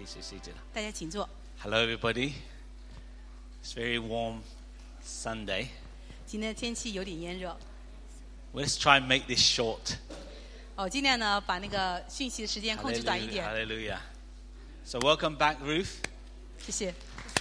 Please be seated. 大家请坐。 Hello, everybody. It's very warm Sunday. 今天的天气有点炎热。 Let's try and make this short. 尽量呢把那个讯息的时间控制短一 Hallelujah. 点。 Hallelujah. So welcome back, Ruth. 谢谢。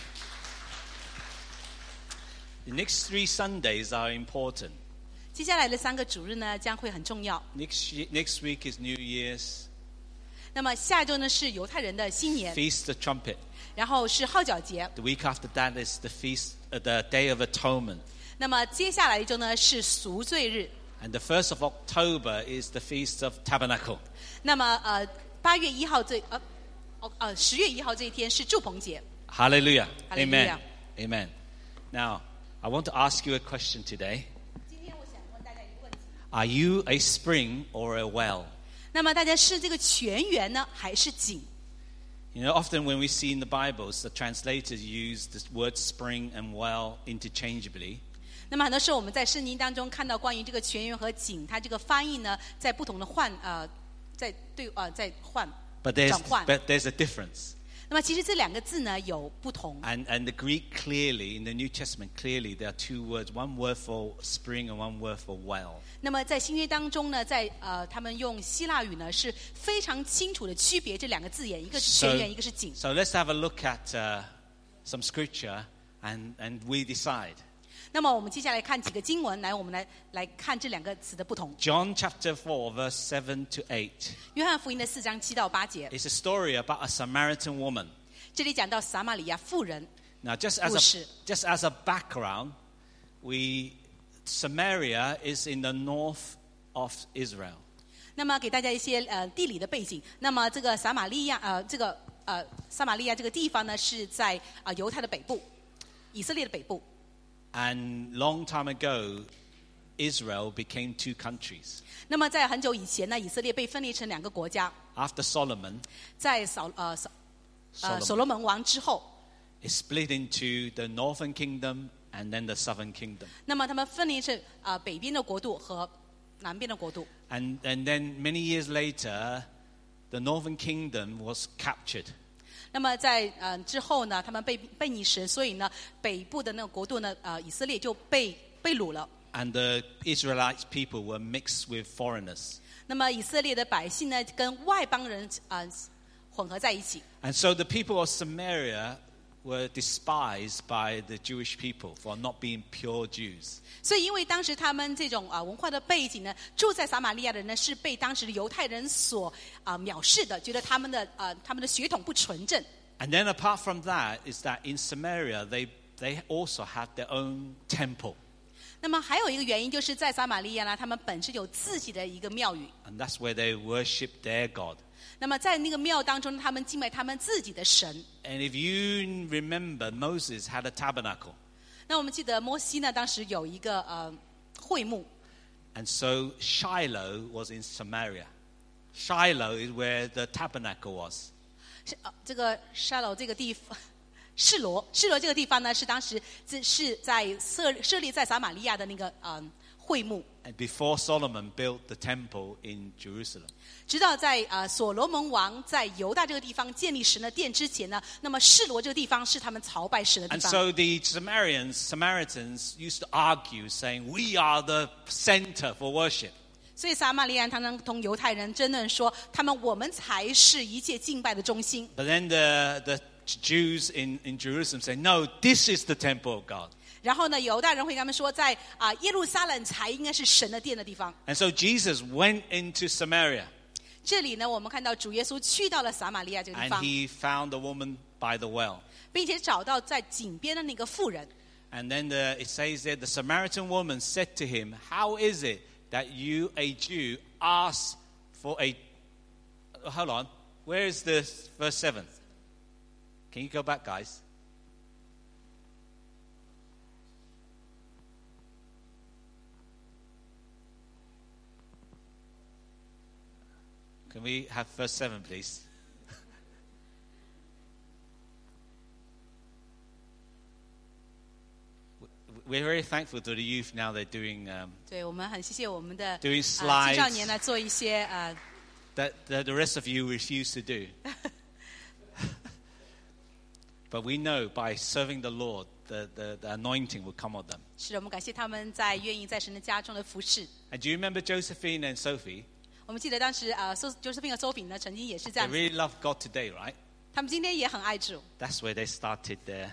The next 3 Sundays are important. 接下来的3个主日呢将会很重要。 Next week is New Year's. 那么下周呢是犹太人的新年， Feast of Trumpet. 然后是号角节。 The week after that is the the Day of Atonement. 那么接下来一周呢是赎罪日。 And the 1st of October is the Feast of Tabernacle. 那么8月1号10月1号这一天是祝棚节。 Hallelujah. Hallelujah. Amen. Amen. Now, I want to ask you a question today. 今天我想问大家一个问题。 Are you a spring or a well? 那么大家是这个泉源呢还是井？ You know, often when we see in the Bibles, the translators use the word spring and well interchangeably. 那么很多时候我们在圣经当中看到关于这个泉源和井，它这个翻译呢在不同的在换 But 转换。 there's a difference. 那么其实这2个字呢有不同。 And the Greek clearly, in the New Testament, clearly there are 2 words, one word for spring and one word for well. 那么在新约当中呢，在他们用希腊语呢是非常清楚的区别这2个字眼，一个是泉源，一个是井。 So let's have a look at some scripture and we decide. 那么我们接下来看几个经文，我们来看这2个词的不同。 John chapter 4, verse 7 to 8. 约翰福音的4章7到8节， It's a story about a Samaritan woman. 这里讲到撒玛利亚妇人。 Now, just 故事。 as a background, Samaria is in the north of Israel. 那么给大家一些地理的背景。那么这个撒玛利亚这个地方呢是在犹太的北部，以色列的北部。 And long time ago, Israel became 2 countries. 那么在很久以前呢，以色列被分裂成2个国家。 After Solomon, 在所罗门王之后， it split into the northern kingdom and then the southern kingdom. 那么他们分裂成北边的国度和南边的国度。 And then many years later, the northern kingdom was captured. 那么在之后呢，他们被逆时，所以呢，北部的那个国度呢，以色列就被掳了。 And the Israelite people were mixed with foreigners. 那么以色列的百姓呢，跟外邦人混合在一起。 And so the people of Samaria were despised by the Jewish people for not being pure Jews. 所以因为当时他们这种文化的背景呢，住在撒玛利亚的人呢，是被当时的犹太人所藐视的，觉得他们的血统不纯正。 And then apart from that is that in Samaria they also have their own temple. 那么还有一个原因就是在撒玛利亚呢，他们本身有自己的一个庙宇。 And that's where they worship their God. 那么在那个庙当中，他们敬拜他们自己的神。 And if you remember, Moses had a tabernacle. 那我们记得摩西呢，当时有一个会幕。 And so Shiloh was in Samaria. Shiloh is where the tabernacle was. 这个Shiloh这个地方，示罗这个地方呢，是当时是在设立在撒玛利亚的那个会幕。 And before Solomon built the temple in Jerusalem. 直到在所罗门王在犹大这个地方建立神的殿之前呢，那么示罗这个地方是他们朝拜神的地 And 方。 so the Samaritans used to argue, saying, "We are the center for worship." 所以撒玛利亚他们同犹太人争论说，我们才是一切敬拜的中心。 But then the Jews in Jerusalem say, "No, this is the temple of God." 然后呢，犹大人会跟他们说，在耶路撒冷才应该是神的殿的地方。 And so Jesus went into Samaria. 这里呢，我们看到主耶稣去到了撒玛利亚这个地 And 方， he found a woman by the well. 并且找到在井边的那个妇人。 And then it says that the Samaritan woman said to him, "How is it that you, a Jew, ask for a..." Hold on. Where is this verse 7? Can you go back, guys? Can we have verse 7, please? We're very thankful to the youth now. They're doing 对，我们很谢谢我们的 doing 青 slides 少年呢做一些 that the rest of you refuse to do. But we know by serving the Lord, the anointing will come on them. 是的，我们感谢他们在愿意在神的家中的服侍。 And do you remember Josephine and Sophie? 我们记得当时Josephine 和 Sophie 呢，曾经也是这 They 样子， really love God today, right? 他们今天也很爱主， That's where they started their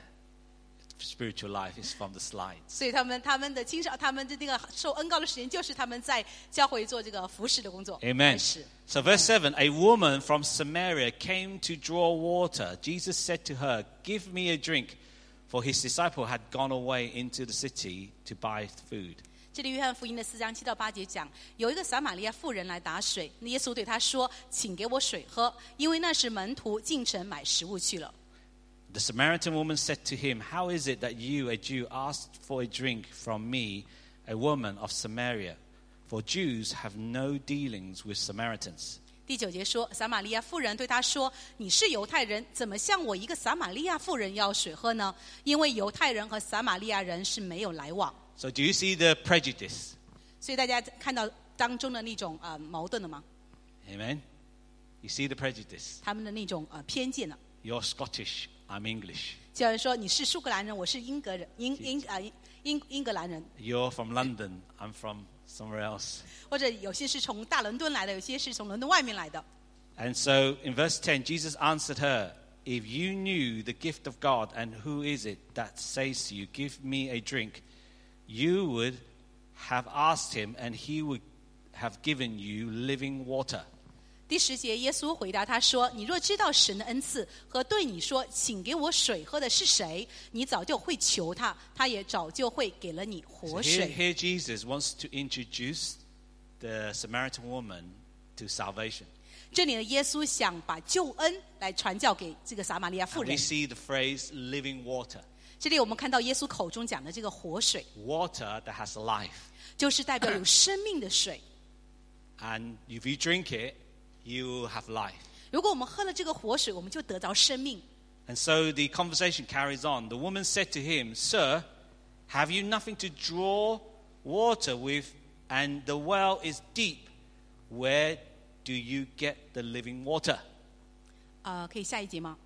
spiritual life, is from the slides. 所以他们的青少，他们的那个受恩膏的时间，就是他们在教会做这个服侍的工作。 Amen. 开始 So verse 7, a woman from Samaria came to draw water. Jesus said to her, "Give me a drink," for his disciple had gone away into the city to buy food. 这里约翰福音的4章7到8节讲，有一个撒玛利亚妇人来打水，耶稣对她说：“请给我水喝，因为那时门徒进城买食物去了。” The Samaritan woman said to him, "How is it that you, a Jew, ask for a drink from me, a woman of Samaria? For Jews have no dealings with Samaritans." 第9节说，撒玛利亚妇人对他说：“你是犹太人，怎么向我一个撒玛利亚妇人要水喝呢？因为犹太人和撒玛利亚人是没有来往。” So do you see the prejudice? 所以大家看到当中的那种矛盾了吗？ Amen? You see the prejudice? 他们的那种偏见了。 You're Scottish, I'm English. 就有人说你是苏格兰人，我是英格人，英格兰人， You're from London, I'm from somewhere else. 或者有些是从大伦敦来的，有些是从伦敦外面来的。 And so in verse 10, Jesus answered her, "If you knew the gift of God and who is it that says to you, 'Give me a drink,' you would have asked him and he would have given you living water." 第10节，耶稣回答他说：“你若知道神的恩赐和对你说，请给我水喝的是谁，你早就会求他，他也早就会给了你 So 活 here, 水。” here Jesus wants to introduce the Samaritan woman to salvation. 这里呢，耶稣想把救恩来传教给这个撒玛利亚妇 And we 人。 see the phrase living water. 这里我们看到耶稣口中讲的这个活水， Water that has life. 就是代表有生命的水。 And if you drink it, you will have life. 如果我们喝了这个活水，我们就得着生命。 And so the conversation carries on. The woman said to him, "Sir, have you nothing to draw water with, and the well is deep? Where do you get the living water?" 可以下一节吗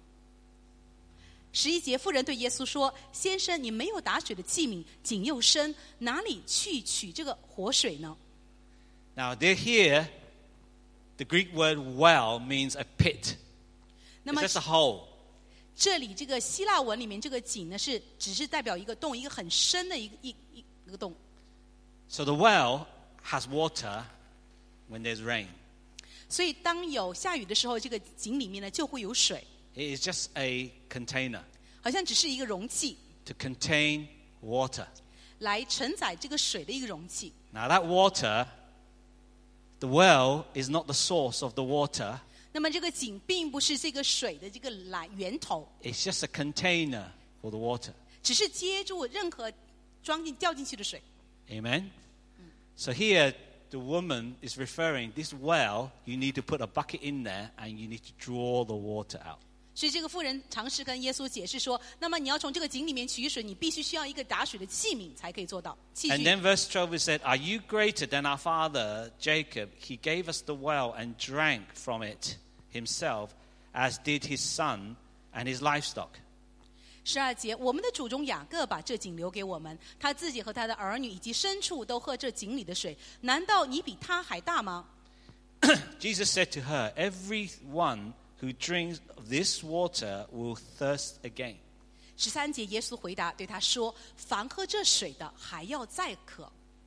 ？11节，妇人对耶稣说：“先生，你没有打水的器皿，井又深，哪里去取这个活水呢？” Now, here, the Greek word well means a pit. 那 It's 么 just a hole. 这里这个希腊文里面这个井呢，只是代表一个洞，一个很深的一个洞。 So the well has water when there's rain. 所以当有下雨的时候，这个井里面呢就会有水， It is just a container 好像只是一个容器， to contain water. 来承载这个水的一个容器。 Now, that water, the well is not the source of the water. 那么这个井并不是这个水的这个源头， It's just a container for the water. 只是接住任何掉进去的水。 Amen? So here, the woman is referring, this well, you need to put a bucket in there and you need to draw the water out. 所以这个妇人尝试跟耶稣解释说，那么你要从这个井里面取水，你必须需要一个打水的器皿才可以做到。器 And 具。 then verse 12 is said, "Are you greater than our father Jacob? He gave us the well and drank from it himself, as did his son and his livestock." 12节，我们的祖宗雅各把这井留给我们，他自己和他的儿女以及牲畜都喝这井里的水，难道你比他还大吗？ Jesus said to her, "Everyone who drinks of this water will thirst again." 13节，耶稣回答对他说：“凡喝这水的，还要再渴。”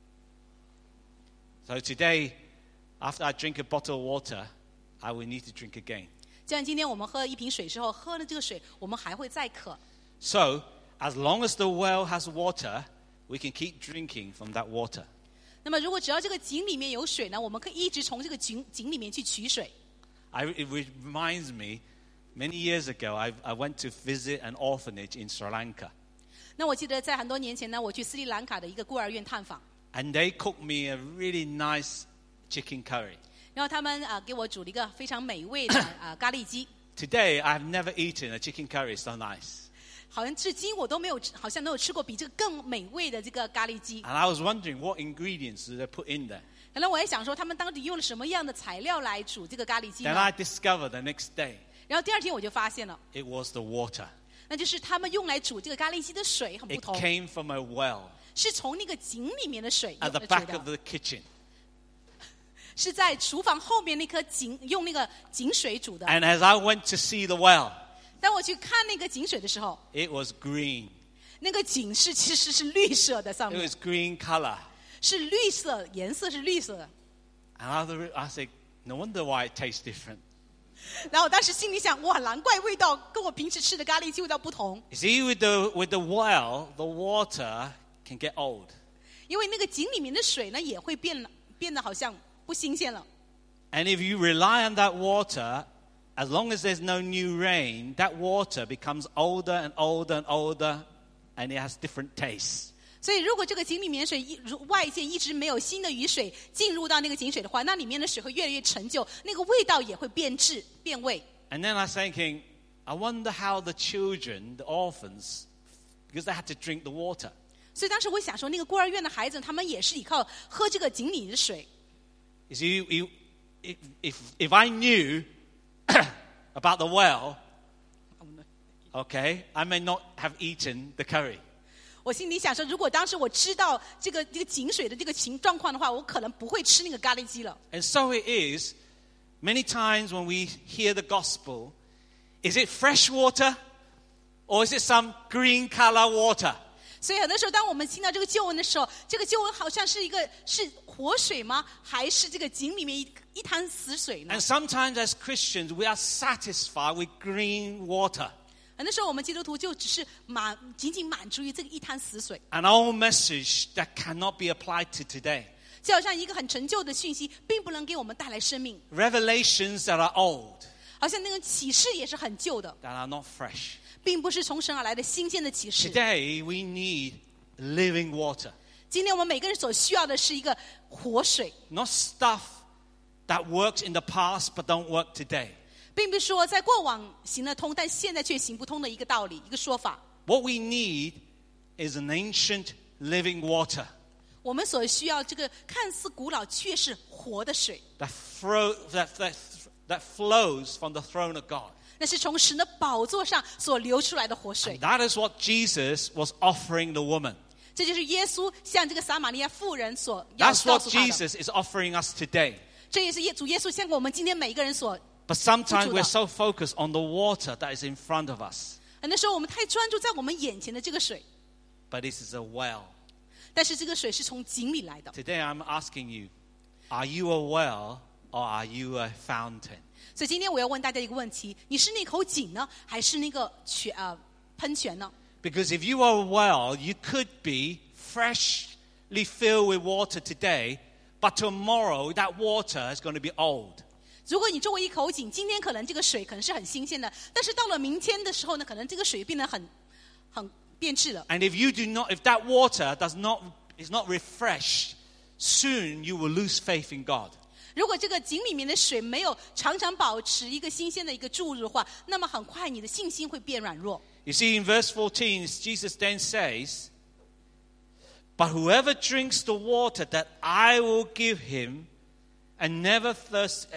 So today, after I drink a bottle of water, I will need to drink again. 就像今天我们喝一瓶水之后，喝了这个水，我们还会再渴。 So, as long as the well has water, we can keep drinking from that water. 那么，如果只要这个井里面有水呢，我们可以一直从这个井里面去取水。 It reminds me, many years ago, I went to visit an orphanage in Sri Lanka. 那我记得在很多年前呢，我去斯里兰卡的一个孤儿院探访， And they cooked me a really nice chicken curry. 然后他们给我煮了一个非常美味的咖喱鸡， Today, I've never eaten a chicken curry so nice. 好像至今我都没有吃过比这个更美味的这个咖喱鸡。 And I was wondering what ingredients did they put in there. 可能我也想说，他们到底用了什么样的材料来煮这个咖喱鸡 Then I 呢？ discovered the next day 然后第二天我就发现了， it was the water. 那就是他们用来煮这个咖喱鸡的水很不 It 同， came from a well 是从那个井里面的水 at 用 the 的 back 煮 of 的， the kitchen. 是在厨房后面那颗井用那个井水煮的。 And as I went to see the well, 当我去看那个井水的时候， it was green. 那个井其实是绿色的，上 It 面 was green color. 是绿色，颜色是绿色的。 And I said, no wonder why it tastes different. 然后我当时心里想，哇，难怪味道跟我平时吃的咖喱鸡味道不同， You see, with the well, the water can get old. 因为那个井里面的水呢也会变得好像不新鲜了。 And if you rely on that water, as long as there's no new rain, that water becomes older and older and older, and it has different tastes. 所以，如果这个井里面的水外界一直没有新的雨水进入到那个井水的话，那里面的水会越来越陈旧，那个味道也会变质变味。 And then I was thinking, I wonder how the children, the orphans, because they had to drink the water. 所以当时我想说，那个孤儿院的孩子，他们也是依靠喝这个井里的水。 You see, if I knew about the well, okay, I may not have eaten the curry. 我心里想说，如果当时我知道这个井水的这个状况的话，我可能不会吃那个咖喱鸡了。 And so it is, many times when we hear the gospel, is it fresh water or is it some green color water? 所以很多时候，当我们听到这个救恩的时候，这个救恩好像是活水吗？还是这个井里面一潭死水呢？ And sometimes as Christians, we are satisfied with green water. 很多时候，我们基督徒就只是仅仅满足于这个一滩死水， An old message that cannot be applied to today. 就好像一个很陈旧的讯息，并不能给我们带来生命。 Revelations that are old, 好像那个启示也是很旧的， that are not fresh. 并不是从神而来的新鲜的启示。 Today, we need living water. 今天我们每个人所需要的是一个活水， Not stuff that works in the past but don't work today. 并不是说在过往行得通，但现在却行不通的一个道理、一个说法。 What we need is an ancient living water 我们所需要这个看似古老却是活的水， that flows from the throne of God. 那是从神的宝座上所流出来的活水。 That is what Jesus was offering the woman. 这就是耶稣向这个撒玛利亚妇人所要 That's 告 what 诉他的。 Jesus is offering us today. 这也是主耶稣向我们今天每一个人所。 But sometimes 付出的。 we're so focused on the water that is in front of us. 很多时候我们太专注在我们眼前的这个水， But this is a well. 但是这个水是从井里来的。 Today I'm asking you, are you a well or are you a fountain? 所以今天我要问大家一个问题：你是那口井呢，还是那个喷泉呢？ Because if you are a well, you could be freshly filled with water today, but tomorrow that water is going to be old. 如果你作为一口井，今天可能这个水可能是很新鲜的，但是到了明天的时候呢，可能这个水变得很变质了。 And if that water is not refreshed, soon you will lose faith in God. 如果这个井里面的水没有常常保持一个新鲜的一个注入的话，那么很快你的信心会变软弱。 You see, in verse 14, Jesus then says, "But whoever drinks the water that I will give him, and never thirst,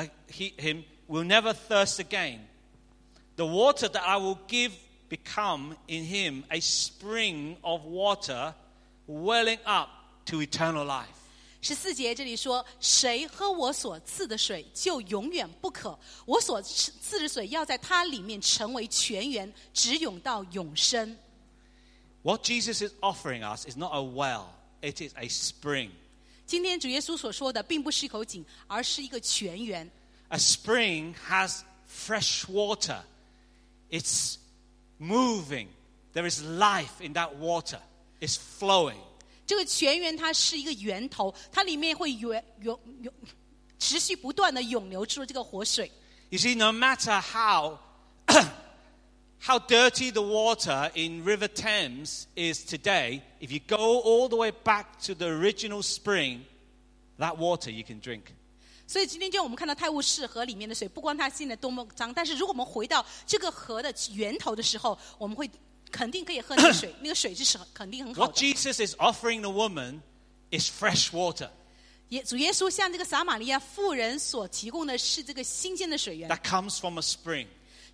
him will never thirst again. The water that I will give become in him a spring of water welling up to eternal life." 14节这里说：“谁喝我所赐的水，就永远不渴；我所赐的水要在它里面成为泉源，直涌到永生。” What Jesus is offering us is not a well, it is a spring. 今天主耶稣所说的，并不是一口井，而是一个泉源。 A spring has fresh water. It's moving. There is life in that water. It's flowing. 这个泉源它是一个源头，它里面会持续不断的涌流出这个活水。 You see, no matter how dirty the water in River Thames is today, if you go all the way back to the original spring, that water you can drink. 所以今天就我们看到泰晤士河里面的水，不光它现在多么脏，但是如果我们回到这个河的源头的时候，我们会肯定可以喝那个水，那个水质是肯定很好 What 的。 Jesus is offering the woman is fresh water 主耶稣向这个撒玛利亚妇人所提供的是这个新鲜的水源， that comes from a spring.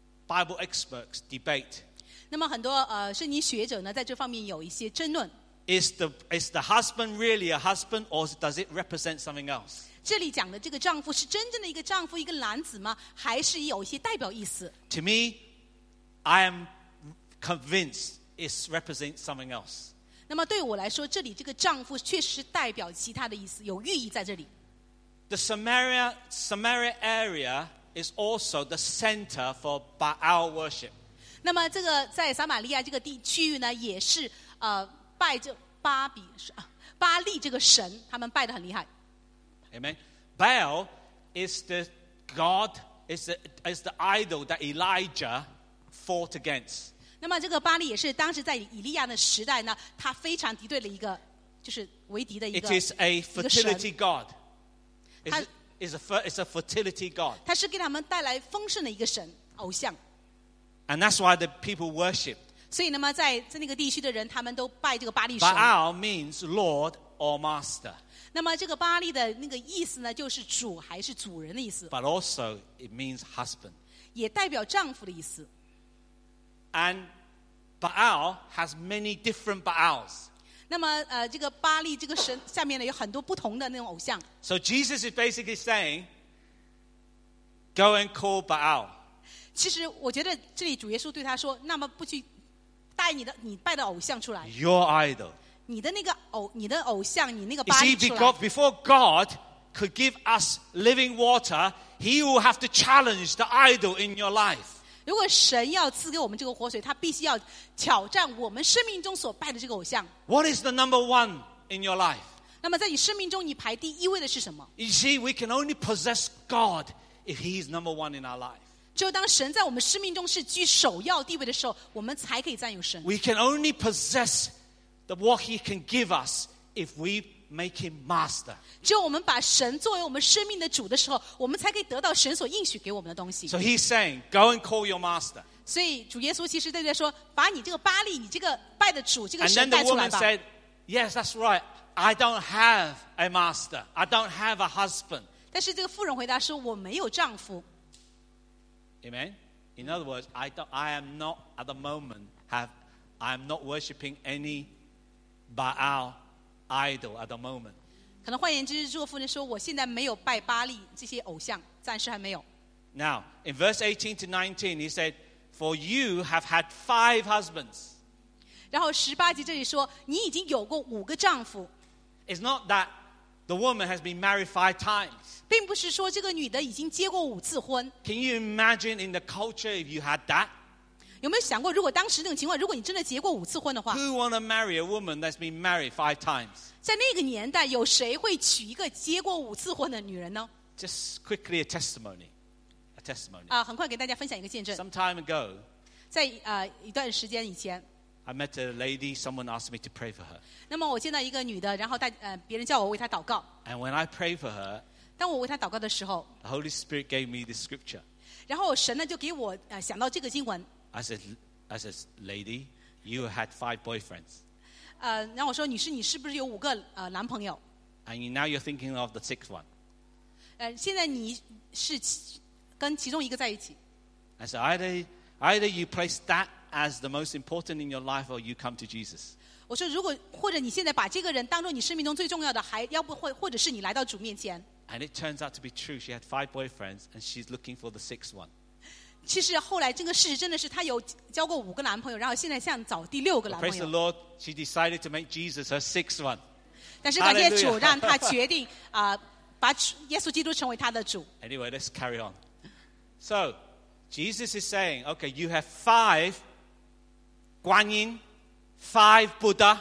Bible experts debate. 那么很多圣经学者呢，在这方面有一些争论。 Is the husband really a husband, or does it represent something else? 这里讲的这个丈夫是真正的一个丈夫，一个男子吗？还是有一些代表意思？ To me, I am convinced it represents something else. 那么对我来说，这里这个丈夫确实代表其他的意思，有寓意在这里。 The Samaria area is also the center for Baal worship. 那么这个在撒玛利亚这个区域呢，也是拜着巴利这个神，他们拜得很厉害。 Amen. Baal is the god, is the idol that Elijah fought against. 那么这个巴利也是当时在以利亚的时代呢，他非常敌对的一个，就是为敌的一个 It is a fertility god. 它 It's a fertility god. 他是给他们带来丰盛的一个神偶像。 And that's why the people worship. 所以那么在那个地区的人，他们都拜这个巴利神。 Baal means Lord or master. 那么这个巴利的那个意思呢，就是主还是主人的意思， But also it means husband. 也代表丈夫的意思。 And Baal has many different Baals. 那么这个巴利这个神下面呢，有很多不同的那种偶像。 So Jesus is basically saying, go and call Baal. 其实我觉得这里主耶稣对他说：“那么不去带你拜的偶像出来， Your idol. 你的偶像，你那个 You 巴 see, 利出来。” before God could give us living water, He will have to challenge the idol in your life. 如果神要赐给我们这个活水，他必须要挑战我们生命中所拜的这个偶像。 What is the number one in your life? 那么在你生命中，你排第一位的是什么？ You see, we can only possess God if He is number one in our life. 只有当神在我们生命中是居首要地位的时候，我们才可以占有神。 We can only possess what He can give us if we make Him master. 只有我们把神作为我们生命的主的时候，我们才可以得到神所应许给我们的东西。 So He's saying, go and call your master. 所以主耶稣其实在说，把你这个巴利，你这个拜的主，这个 And 神 then the 带出来 woman 吧。 said, yes, that's right. I don't have a master. I don't have a husband. 但是这个妇人回答说：“我没有丈夫。” Amen. In other words, I am not at the moment I am not worshiping any Baal idol at the moment. 可能换言之，这个妇人说：“我现在没有拜巴利这些偶像，暂时还没有。” Now, in verse 18 to 19, he said, "For you have had 5 husbands." 然后18节这里说：“你已经有过5个丈夫。” It's not that the woman has been married 5 times. 并不是说这个女的已经结过5次婚。 Can you imagine in the culture if you had that? 有没有想过，如果当时那种情况，如果你真的结过5次婚的话， Who want to marry a woman that's been married 5 times? 在那个年代，有谁会娶一个结过5次婚的女人呢？ Just quickly a testimony. A testimony. 很快给大家分享一个见证。 Some time ago, 在一段时间以前， I met a lady, someone asked me to pray for her. 那么我见到一个女的，然后别人叫我为她祷告。 And when I prayed for her, 当我为她祷告的时候， the Holy Spirit gave me this scripture. 然后神呢就给我想到这个经文。 I said, lady, you had 5 boyfriends. 然后我说，女士，你是不是有5个男朋友？ And now you're thinking of the 6th one. 现在你是跟其中一个在一起。 I said, either you place that as the most important in your life or you come to Jesus. 我说，如果或者你现在把这个人当做你生命中最重要的，还要不会，或者是你来到主面前。 And it turns out to be true. She had 5 boyfriends and she's looking for the 6th one. 其实后来这个事实真的是，她有交过5个男朋友，然后现在想找第6个男朋 Praise the 友。 Lord, she decided to make Jesus her 6th one. 但是感谢主， Hallelujah. 让她决定把耶稣基督成为她的主。 Anyway, let's carry on. So, Jesus is saying, okay, you have 5 Guan Yin, 5 Buddha,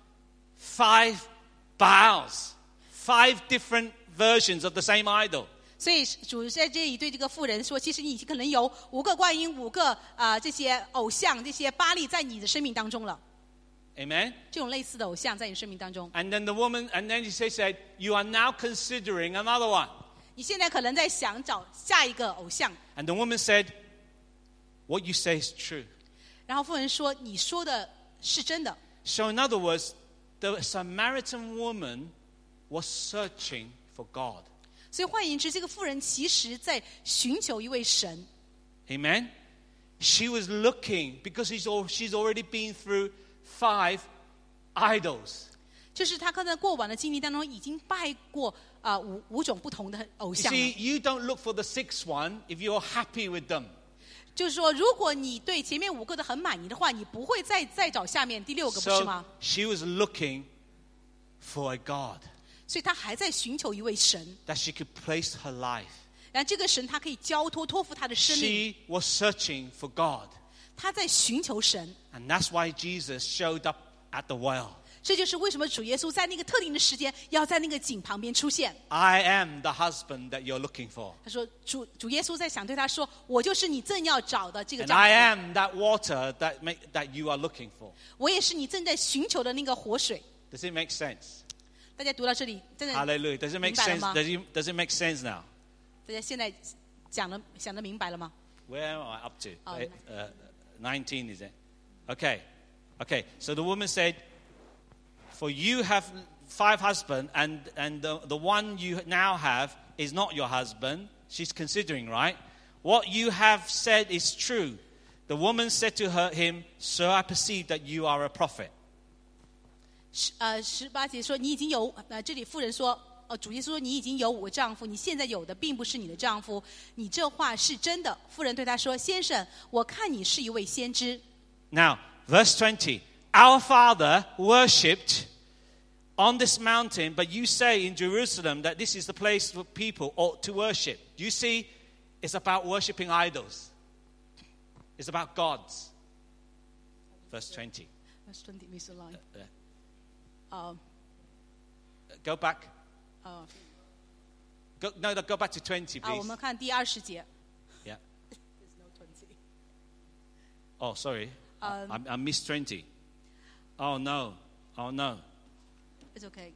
5 Baals, 5 different versions of the same idol. 所以主在这里对这个妇人说，其实你可能有5个观音、5个这些偶像、这些巴利在你的生命当中了。 Amen? 这种类似的偶像在你生命当中， And then the woman, and then she said, you are now considering another one. 你现在可能在想找下一个偶像。 And the woman said, what you say is true. 然后妇人说：“你说的是真的。” So in other words, the Samaritan woman was searching for God. 所以换言之，这个妇人其实在寻求一位神。 Amen? she was looking because she's already been through 5 idols. 就是他在过往的经历当中已经拜过五种不同的偶 You 像了。 see, you don't look for the 6th one if you're happy with them. 就是说，如果你对前面5个的很满意的话，你不会再找下面第6个，不是 So 吗？ she was looking for a God 所以他还在寻求一位神， that she could place her life. 然后这个神他可以托付他的生命， She was searching for God. 他在寻求神。 And that's why Jesus showed up at the well. 这就是为什么主耶稣在那个特定的时间要在那个井旁边出现。 I am the husband that you're looking for. 他说主耶稣在想对他说，我就是你正要找的这个 And 丈 I 夫， am that water that you are looking for. 我也是你正在寻求的那个活水。 Does it make sense? 大家读到这里，真的 Hallelujah. Does it make 明白了 sense? 吗？ Does it make sense now? 大家现在想得明白了吗？ Where am I up to? Oh, 19 is it? Okay. So the woman said, for you have 5 husbands, and the one you now have is not your husband. She's considering, right? What you have said is true. The woman said to him, Sir, I perceive that you are a prophet. 18节说你已经有这里妇人说主耶稣说你已经有5个丈夫，你现在有的并不是你的丈夫，你这话是真的。妇人对他说，先生，我看你是一位先知。 Now, verse 20. Our father worshipped on this mountain, but you say in Jerusalem that this is the place where people ought to worship. You see, it's about worshipping idols. It's about gods. Verse 20. Verse 20, Mr. Line. Go back. Go back to 20, 我 please. 们看第20节。 Yeah. There's no 20. Oh, sorry. I missed 20. Oh, no. It's okay.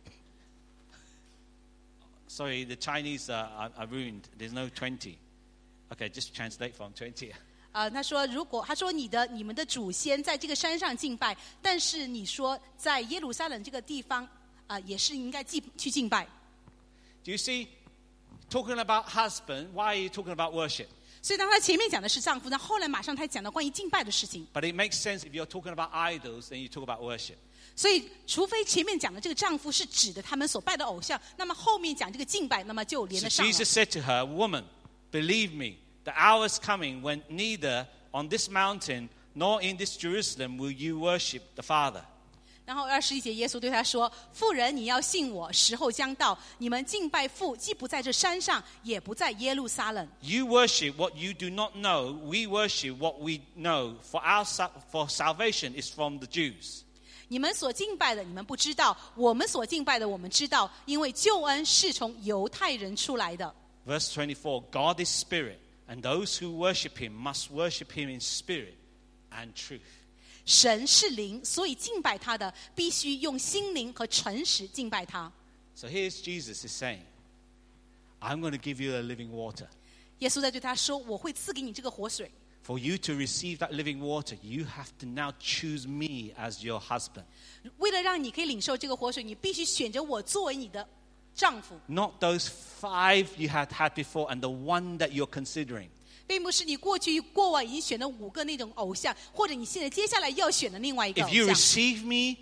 Sorry, the Chinese are ruined. There's no 20. Okay, just translate from 20. 他说你们的祖先在这个山上敬拜，但是你说在耶路撒冷这个地方也是应该去敬拜。 Do you see? Talking about husband, why are you talking about worship? 所以当他前面讲的是丈夫，那后来马上他讲到关于敬拜的事情。 But it makes sense if you're talking about idols, then you talk about worship. 所以除非前面讲的这个丈夫是指的他们所拜的偶像，那么后面讲这个敬拜，那么就连 So 得上了。 Jesus said to her, Woman, believe me, the hour is coming when neither on this mountain nor in this Jerusalem will you worship the Father. 然后21节，耶稣对他说：“妇人，你要信我，时候将到，你们敬拜父，既不在这山上，也不在耶路撒冷。 You worship what you do not know. We worship what we know. For salvation is from the Jews. 你们所敬拜的，你们不知道；我们所敬拜的，我们知道，因为救恩是从犹太人出来的。” Verse 24, God is spirit, and those who worship him must worship him in spirit and truth. 神是灵，所以敬拜他的必须用心灵和诚实敬拜他。 So here's Jesus is saying, I'm going to give you the living water. 耶稣在对他说：“我会赐给你这个活水。 For you to receive that living water, you have to now choose me as your husband. 为了让你可以领受这个活水，你必须选择我作为你的丈夫， Not those 5 you had before and the one that you're considering. 并不是你过往已经选的5个那种偶像，或者你现在接下来要选的另外一个偶 If you 像。 receive me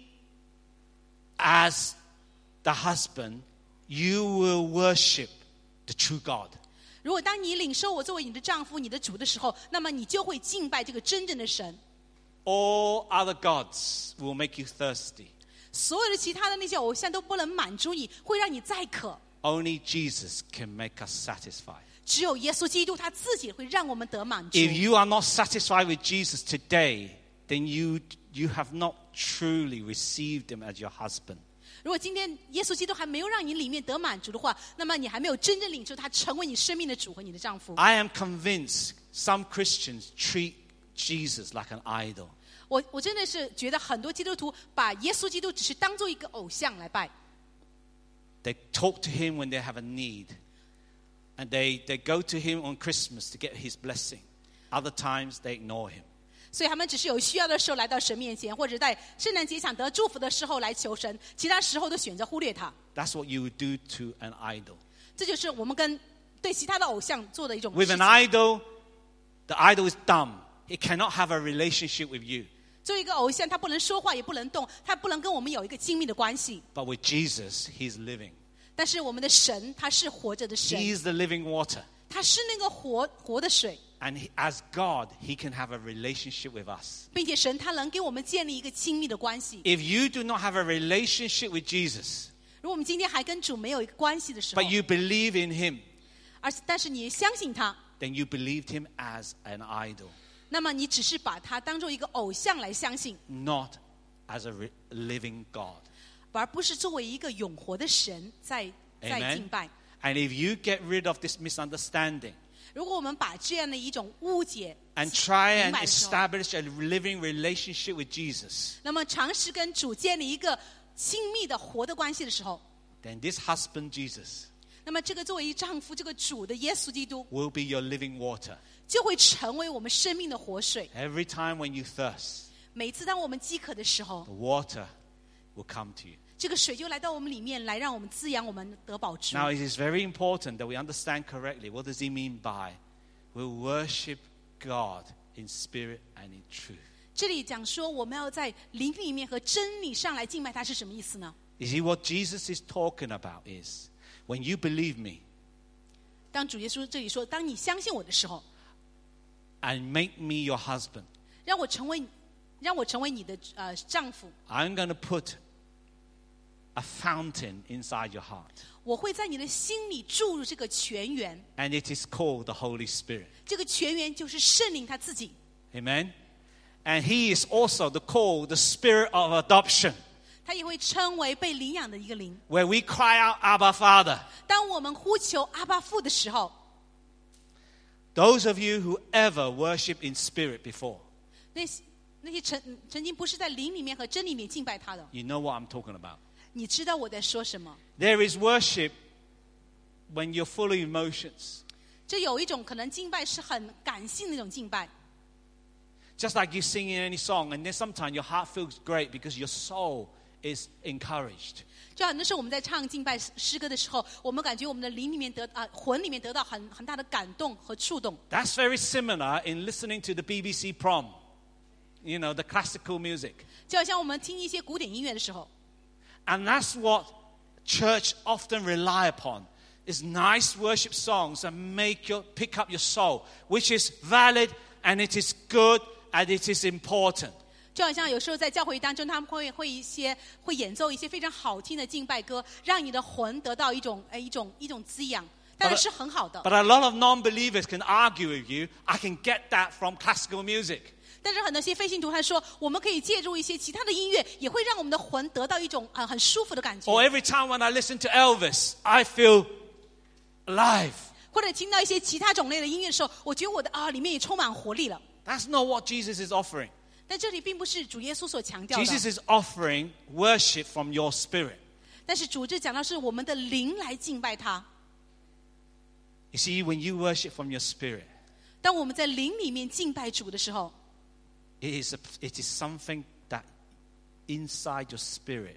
as the husband, you will worship the true God. 如果当你领受我作为你的丈夫、你的主的时候，那么你就会敬拜这个真正的神。 All other gods will make you thirsty. 所有的其他的那些偶像都不能满足你，会让你再渴。 Only Jesus can make us satisfied. 只有耶稣基督他自己会让我们得满足。 If you are not satisfied with Jesus today, then you have not truly received him as your husband. 如果今天耶稣基督还没有让你里面得满足的话，那么你还没有真正领受他成为你生命的主和你的丈夫。 I am convinced some Christians treat Jesus like an idol. 我真的是觉得很多基督徒把耶稣基督只是当做一个偶像来拜。 They talk to him when they have a need. And they go to him on Christmas to get his blessing. Other times they ignore him. 所以他们只是有需要的时候来到神面前，或者在圣诞节想得祝福的时候来求神，其他时候都选择忽略他。 That's what you would do to an idol. 这就是我们对其他的偶像做的一种 With 事 an 情。 idol, the idol is dumb. he cannot have a relationship with you. 作为一个偶像，他不能说话，也不能动，他不能跟我们有一个亲密的关系。 But with Jesus, he's living. 但是我们的神，他是活着的神， He's the living water. 他是那个活的水， And as God, he can have a relationship with us. 并且神他能给我们建立一个亲密的关系。 If you do not have a relationship with Jesus, 如果我们今天还跟主没有一个关系的时候， but you believe in him, 但是你也相信他， then you believed him as an idol, 那么你只是把他当做一个偶像来相信， not as a living God. 而不是作为一个永活的神在敬 Amen. 拜。 And if you get rid of this misunderstanding 如果我们把这样的一种误解 and try 明 and 白的时候， establish a living relationship with Jesus, 那么尝试跟主建立一个亲密的活的关系的时候， then this husband, Jesus, 那么这个作为一丈夫，这个主的耶稣基督 will be your living water. 就会成为我们生命的活水。 Every time when you thirst, 每次当我们饥渴的时候， the water will come to you. 这个水就来到我们里面，来让我们滋养，我们得饱足。 Now, it is very important that we understand correctly what does he mean by we worship God in spirit and in truth. 这里讲说我们要在灵里面和真理上来敬拜他是什么意思呢？ You see, what Jesus is talking about is when you believe me 当主耶稣这里说，当你相信我的时候， and make me your husband, 让我成为你的丈夫， I'm going to put a fountain inside your heart. 我会在你的心里注入这个泉源， And it is called the Holy Spirit. 这个泉源就是圣灵他自己。 Amen? And he is also called the Spirit of adoption, 他也会称为被领养的一个灵。 where we cry out, Abba, Father. 当我们呼求阿爸父的时候， Those of you who ever worship in spirit before, 那些曾经不是在灵里面和真理里面敬拜他的， you know what I'm talking about. 你知道我在说什么？ There is worship when you're full of emotions. 这有一种可能敬拜是很感性的那种敬拜， Just like you sing in any song, and then sometimes your heart feels great because your soul is encouraged. 就很多时候我们在唱敬拜诗歌的时候，我们感觉我们的灵里面魂里面得到很大的感动和触动。 That's very similar in listening to the BBC prom, you know, the classical music. 就好像我们听一些古典音乐的时候， And that's what church often rely upon, is nice worship songs that pick up your soul, which is valid and it is good and it is important. 就好像有时候在教会当中，他们会演奏一些非常好听的敬拜歌，让你的魂得到一种滋养，当然是很好的。 But a lot of non-believers can argue with you, I can get that from classical music. 但是很多些非信徒他说，我们可以借助一些其他的音乐，也会让我们的魂得到一种很舒服的感觉。 Or every time when I listen to Elvis, I feel alive. 或者听到一些其他种类的音乐的时候，我觉得我的里面也充满活力了。 That's not what Jesus is offering. 但这里并不是主耶稣所强调的。 Jesus is offering worship from your spirit. 但是主这讲到是我们的灵来敬拜他。 You see, when you worship from your spirit, 当我们在灵里面敬拜主的时候， it is something that inside your spirit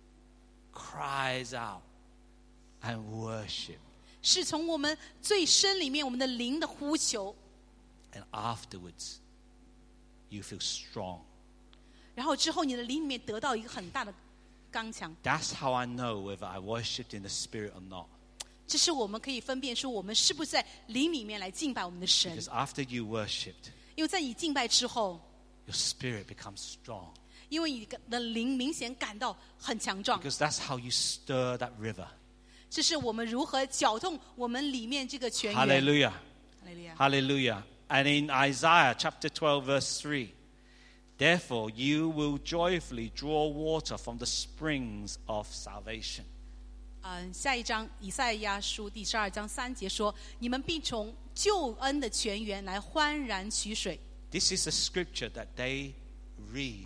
cries out and worship. 是从我们最深里面我们的灵的呼求， And afterwards, you feel strong. 然后之后你的灵里面得到一个很大的刚强。 That's how I know whether I worshipped in the spirit or not. 这是我们可以分辨出我们是不是在灵里面来敬拜我们的神。 Because after you worshipped, 因为在你敬拜之后， your spirit becomes strong. 因为你的灵明显感到很强壮。 Because that's how you stir that river. 这是我们如何搅动我们里面这个泉源。 Hallelujah. 哈利路亚 Hallelujah. And in Isaiah chapter 12 verse 3, therefore you will joyfully draw water from the springs of salvation. 下一章以赛亚书第12章3节说：“你们必从救恩的泉源来欢然取水。” This is a scripture that they read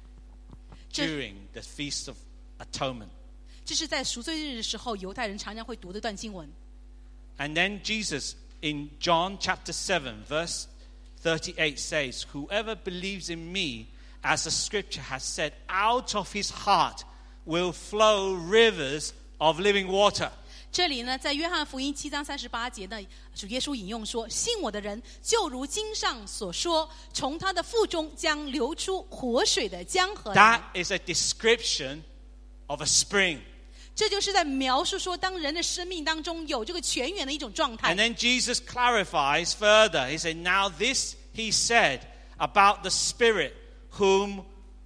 during the Feast of Atonement. 这是在赎罪日的时候，犹太人常常会读这段经文。 And then Jesus in John chapter 7 verse 38 says, whoever believes in me, as the scripture has said, out of his heart will flow rivers of living water. 这里呢，在约翰福音7章38节呢，主耶稣引用说：“信我的人，就如经上所说，从他的腹中将流出活水的江河来。” That is a description of a spring. 这就是在描述说，当人的生命当中有这个泉源的一种状态。 And then Jesus clarifies further. He said, "Now this he said about the Spirit, whom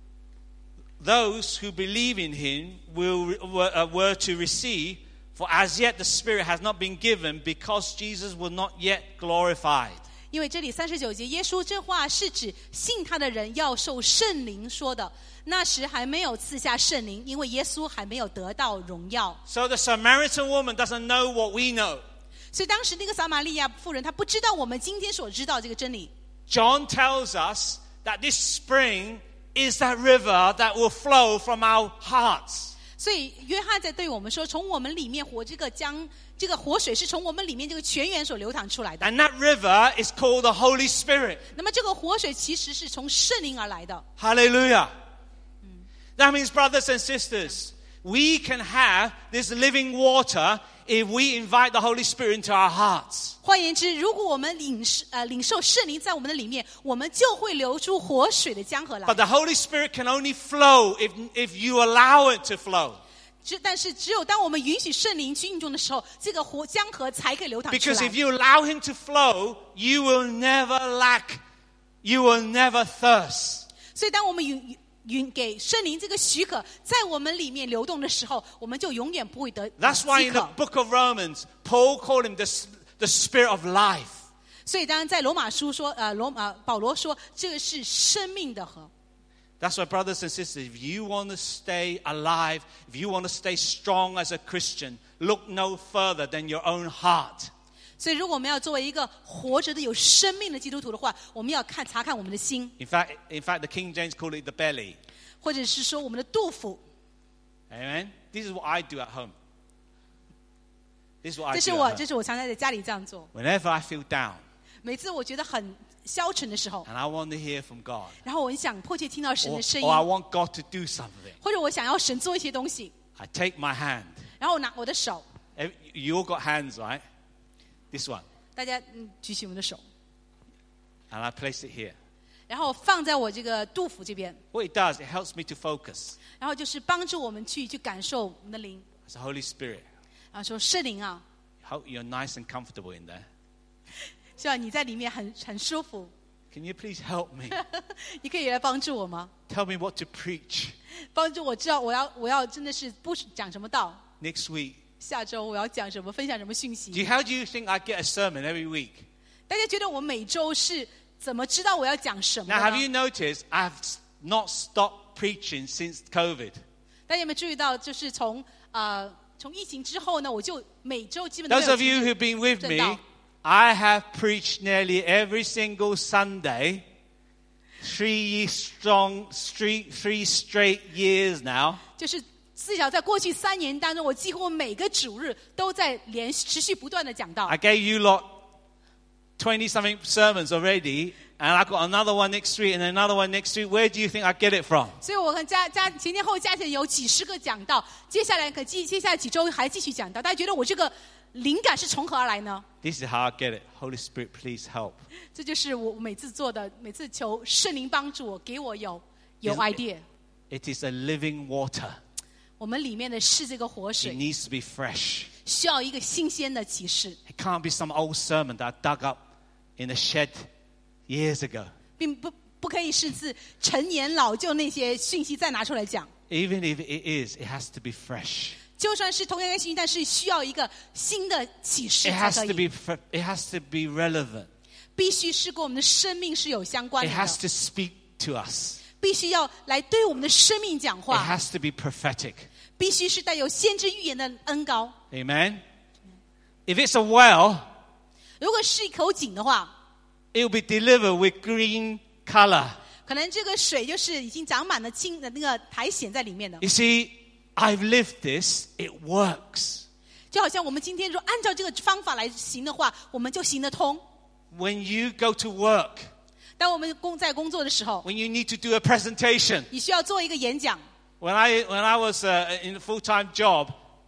those who believe in him were to receive. For as yet the Spirit has not been given, because Jesus was not yet glorified." 因为这里39节，耶稣这话是指信他的人要受圣灵说的。那时还没有赐下圣灵，因为耶稣还没有得到荣耀。 So the Samaritan woman doesn't know what we know. 所以当时那个撒玛利亚妇人，她不知道我们今天所知道这个真理。 John tells us that this spring is that river that will flow from our hearts. 所以约翰在对我们说，从我们里面这个活水是从我们里面这个泉源所流淌出来的。 And that river is called the Holy Spirit. 那么这个活水其实是从圣灵而来的。 Hallelujah. That means, brothers and sisters, we can have this living water if we invite the Holy Spirit into our hearts. 换言之，如果我们领受圣灵在我们的里面，我们就会流出活水的江河来。 But the Holy Spirit can only flow if you allow it to flow. 但是只有当我们允许圣灵去运作的时候，这个江河才可以流淌出 Because 来 if。you allow him to flow, you will never lack. You will never thirst. 所以当我们给圣灵这个许可在我们里面流动的时候，我们就永远不会得 That's why 饥 in the 渴。 book of Romans, Paul called him the Spirit of life. 所以当然在罗马书说，保罗说这个是生命的河。 That's why, brothers and sisters, if you want to stay alive, if you want to stay strong as a Christian, look no further than your own heart. 所以如果我们要作为一个活着的有生命的基督徒的话，我们要查看我们的心， In fact, the King James called it the belly. 或者是说我们的肚腹。 Amen? This is what I do at home. This is what I 这 do 是 at home. 我常常在家里这样做。 Whenever I feel down 每次我觉得很消沉的时候， and I want to hear from God, 然后我很想迫切听到神 or, 的声 or I 音， want God to do something, 或者我想要神做一些东西， I take my hand. 然后我拿我的手， You all got hands, right? This one. 大家举起我们的手， And I place it here. 然后放在我这个肚腹这边， What it does, it helps me to focus. 然后就是帮助我们去感受我们的灵， It's the Holy Spirit. 然后说圣灵啊， Hope you're nice and comfortable in there. 希望你在里面很舒服， Can you please help me? 你可以来帮助我吗？ Tell me what to preach 帮助我知道我要真的是不讲什么道， next week. 下周我要讲什么，分享什么讯息。 How do you think I get a sermon every week? 大家觉得我每周是怎么知道我要讲什么 Now, 的 have you 呢？ noticed I've not stopped preaching since COVID? 大家有没有注意到，就是从疫情之后呢，我就每周基本都 Those 有 of you 机会 who've been with 正 me, 道。 I have preached nearly every single Sunday, 3 straight years now. 就是至少在过去3年当中，我几乎每个主日都在持续不断的讲道。 I gave you lot 20-something sermons already, and I've got another one next week and another one next week. Where do you think I get it from? 所以我跟前前后加起来有几十个讲道，接下来几周还继续讲道。大家觉得我这个灵感是从何而来呢？ This is how I get it. Holy Spirit, please help. 这就是我每次做的，每次求圣灵帮助我，给我有 Is- idea。 It is a living water. 我们里面的是这个活 It 水， needs to be fresh. 需要一个新鲜的启示， It can't be some old sermon that I dug up in a shed years ago. 并不可以是陈年老旧那些讯息再拿出来讲。 Even if it is, it has to be fresh. 就算是同样的信息，但是需要一个新的启示 It 才 has 可 to 以， be. It has to be relevant. 必须是跟我们的生命是有相关 It 的， has to speak to us. 必须要来对我们的生命讲 It 话， has to be prophetic. 必须是带有先知预言的恩膏。 Amen. If it's a well, 如果是一口井的话， it will be delivered with green color. 可能这个水就是已经长满了青的那个苔藓在里面的， You see, I've lived this. It works. 就好像我们今天如果按照这个方法来行的话，我们就行得通。 When you go to work, 当我们在工作的时候， when you need to do a presentation, 你需要做一个演讲。 when I was in a full-time job,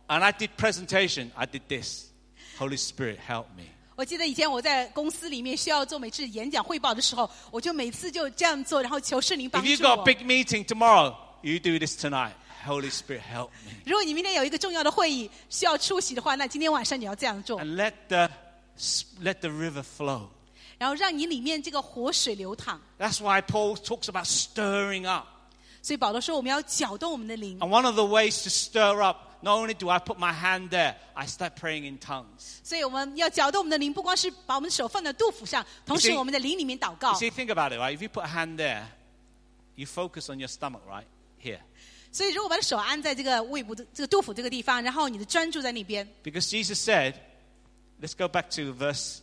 And I did presentation. I did this. Holy Spirit, help me. 我记得以前我在公司里面需要做每次演讲汇报的时候，我就每次就这样做，然后求圣灵帮 If you've 助 got a 我。 big meeting tomorrow, you do this tonight. Holy Spirit, help me. 如果你明天有一个重要的会议需要出席的话，那今天晚上你要这样做， And let the river flow. 然后让你里面这个活水流淌。 That's why Paul talks about stirring up. 所以保罗说，我们要搅动我们的灵。 And one of the ways to stir up, not only do I put my hand there, I start praying in tongues. 所以我们要搅动我们的灵，不光是把我们的手放在肚腹上，同时 You see- 我们的灵里面祷 You 告。 see, think about it, right? If you put a hand there, you focus on your stomach, right? Here. 所以如果把手安在这个胃部的这个肚腹这个地方，然后你的专注在那边。 Because Jesus said, let's go back to verse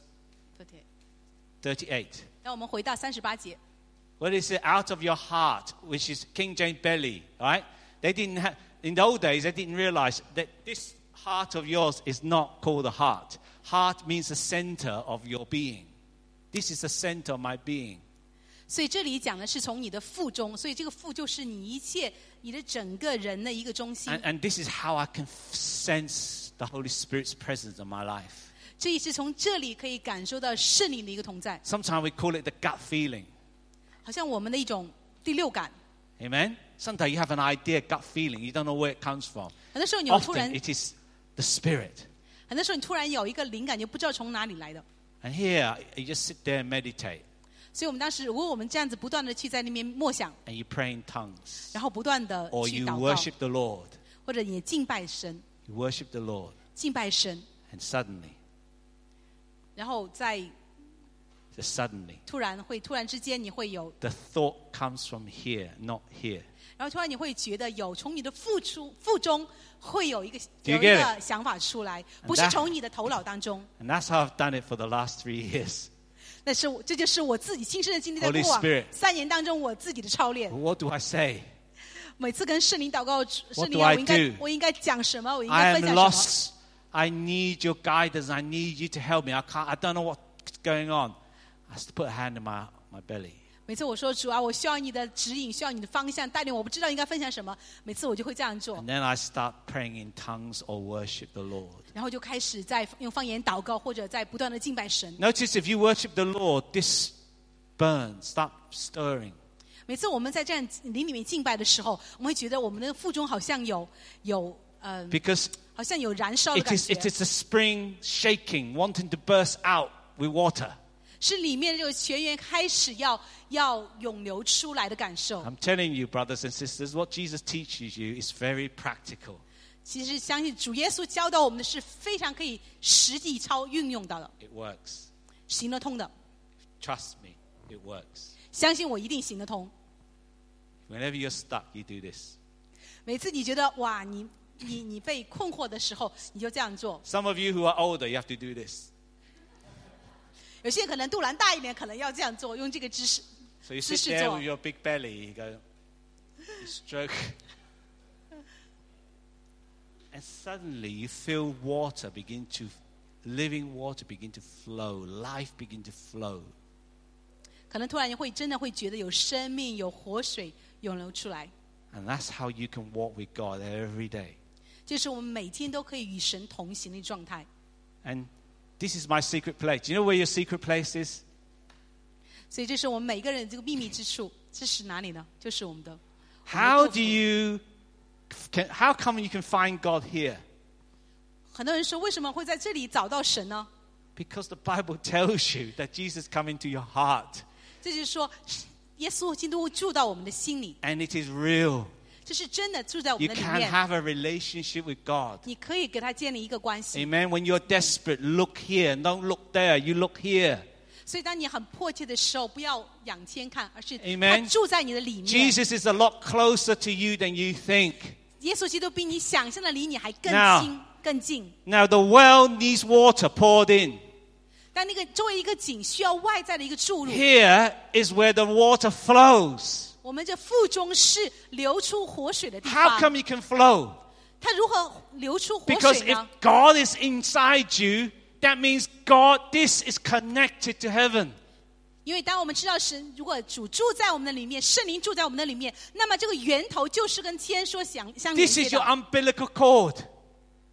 38. 让我们回到38节。 What is it? Out of your heart, which is King James belly, right? They didn't have, in the old days, they didn't realize that this heart of yours is not called a heart. Heart means the center of your being. This is the center of my being. 所以这里讲的是从你的腹中，所以这个腹就是你一切、你的整个人的一个中心。 And this is how I can sense the Holy Spirit's presence in my life. 这也是从这里可以感受到圣灵的一个同在， Sometimes we call it the gut feeling. 好像我们的一种第六感。 Amen? Sometimes you have an idea, gut feeling. You don't know where it comes from. 很多时候你有突然， Often it is the Spirit. 很多时候你突然有一个灵感，就不知道从哪里来的。 And here, you just sit there and meditate. 所以我们当时，如果我们这样子不断的去在那边默想， And you pray in tongues. 然后不断的 Or 去 you 祷告， worship the Lord. 或者也敬拜神， You worship the Lord. 敬拜神， And suddenly, 然后在 just suddenly, 突然之间你会有， the thought comes from here, not here. 然后突然你会觉得有从你的腹中会有一个 Do you 有一 get 个想法出来，不是 that- 从你的头脑当中。 And that's how I've done it for the last 3 years. 这就是我自己亲身的经历，在 Holy 过往 Spirit 3年当中我自己的操练。 What do I say? 每次跟圣灵祷告，圣 do 灵啊， I 我应该讲什么？我应 I 该分 am 享什么？ lost. I need your guidance. I need you to help me. I don't know what's going on. I just put a hand in my belly. 每次我说主啊，我需要你的指引，需要你的方向带领，我不知道应该分享什么。每次我就会这样做 And，then I start praying in tongues or worship the Lord. 然后就开始在用方言祷告，或者在不断的敬拜神。 Notice if you worship the Lord, this burns, start stirring. 每次我们在这样灵里面敬拜的时候，我们会觉得我们的腹中好像有 Because 好像有燃烧的 it 感 is 觉， a spring shaking, wanting to burst out with water. 是里面这个泉源开始要涌流出来的感受。 I'm telling you, brothers and sisters, what Jesus teaches you is very practical. 其实相信主耶稣教导我们的是非常可以实际运用到的， It works. 行得通的。 Trust me, it works. 相信我一定行得通。 Whenever you're stuck, you do this. 每次你觉得哇，你被困惑的时候，你就这样做。 Some of you who are older, you have to do this. 有些人可能肚腩大一点，可能要这样做，用这个姿势 So you 姿 sit 势 there 做 with。your big belly, you go, you stroke. And suddenly you feel living water begin to flow, life begin to flow. 可能突然真的会觉得有生命、有活水涌流出来。 And that's how you can walk with God every day. 这是我们每天都可以与神同行的状态。 And this is my secret place. Do you know where your secret place is? 所以这是我们每个人的这个秘密之处。这是哪里呢？就是我们的。 How come you can find God here? 很多人说，为什么会在这里找到神呢？ Because the Bible tells you that Jesus come into your heart. 这就是说，耶稣基督住到我们的心里， And it is real. 这是真的住在我 You 们的里 can 面。 have a relationship with God. 你可以给他建立一个关系。 Amen. When you're desperate, look here. Don't look there. You look here. 所以当你很迫切的时候，不要仰天看，而是 Amen 他住在你的里面。 Jesus is a lot closer to you than you think. 耶稣基督比你想象的离你还更 Now 更近。 Now the well needs water poured in. 但那个作为一个井，需要外在的一个注入。 Here is where the water flows. 我们这腹中是流出活水的地 How 方。 come you can flow? 它如何流出活 Because 水 if 呢？ God is inside you, that means this is connected to heaven. 因为当我们知道神，如果主住在我们的里面，圣灵住在我们的里面，那么这个源头就是跟天说相连 This 接 is your 的。 umbilical cord.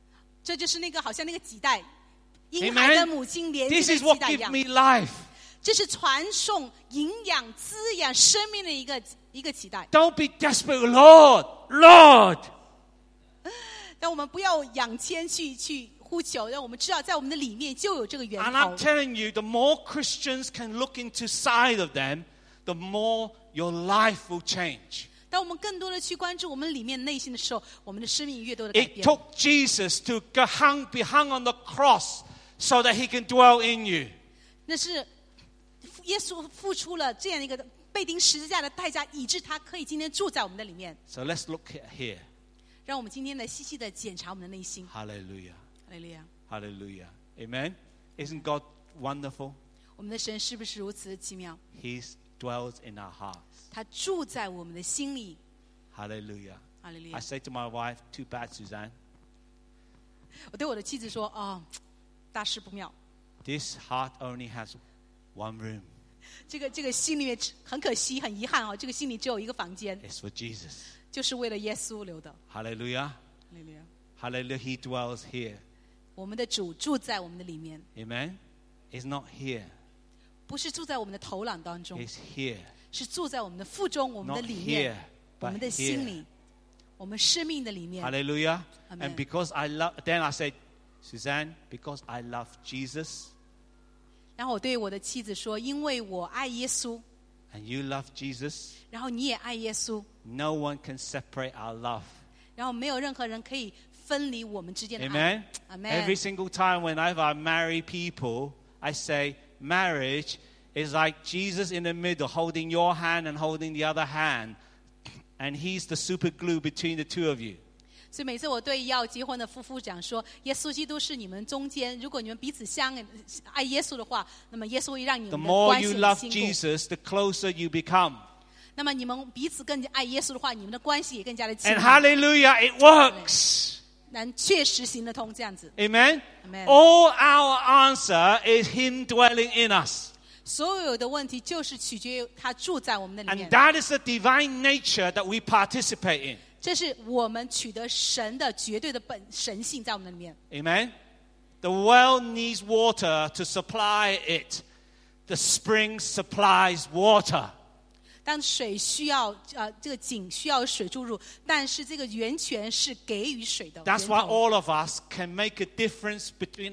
这就是那个好像那个脐带，婴孩的母亲连接 This 的 is 脐 what 带一 gives 样。 me life. 这是传送营养、滋养生命的一个脐带。 Don't be desperate, Lord, Lord. 但我们不要仰天去呼求，让我们知道在我们的里面就有这个源 And I'm 头。 telling you, the more Christians can look into side of them, the more your life will change. 当我们更多的去关注我们里面内心的时候，我们的生命越多的改 It 变。 took Jesus to be hung on the cross so that he can dwell in you. 那是耶稣付出了这样一个被钉十字架的代价，以致他可以今天住在我们的里面。 So let's look here. 让我们今天来细细的检查我们的内心。 Hallelujah. 哈利路亚！ Hallelujah. Amen. Isn't God wonderful? 我们的神是不是如此的奇妙？ He dwells in our hearts. 他住在我们的心里。 Hallelujah. 哈利路 I 亚！ say to my wife, too bad, Suzanne. 我对我的妻子说：“哦，大事不妙， This heart only has one room. 这个心里面很可惜，很遗憾哦，这个心里只有一个房间， It's for Jesus. 就是为了耶稣留的。 Hallelujah. 哈利路亚！ Hallelujah. He dwells here. 我们的主住在我们的里面， Amen. He's not here. 不是住在我们的头脑当中， He's here. 是住在我们的腹中，我们的 Not 里 here, 面，我 but 们的心 here. 里，我们生命的里面。 Hallelujah. Amen. And because I love, then I said, Suzanne, because I love Jesus 然后我对我的妻子说：“因为我爱耶稣， and you love Jesus, 然后你也爱耶稣， no one can separate our love. 然后没有任何人可以分离我们之间的爱。 Amen. Amen. Every single time whenever I marry people, I say marriage is like Jesus in the middle, holding your hand and holding the other hand, and he's the super glue between the two of you. 所以每次我对要结婚的夫妇讲说，耶稣基督是你们中间，如果你们彼此爱耶稣的话，那么耶稣会让你 The 们的 more 关系 you 很 love 坚固。 Jesus, the closer you become. 那么你们彼此更加爱耶稣的话，你们的关系也更加的亲 And 密。 hallelujah, it works. 那确实行得通这样子。 Amen. Amen. All our answer is him dwelling in us. 所有的问题就是取决于他住在我们的里 And 面。 that is the divine nature that we participate in. 这是我们取得神的绝对的神性在我们的里面。 Amen. The well needs water to supply it. The spring supplies water. 当水需要这个井需要水注入，但是这个源泉是给予水的源 That's why 头。 all of us can make a difference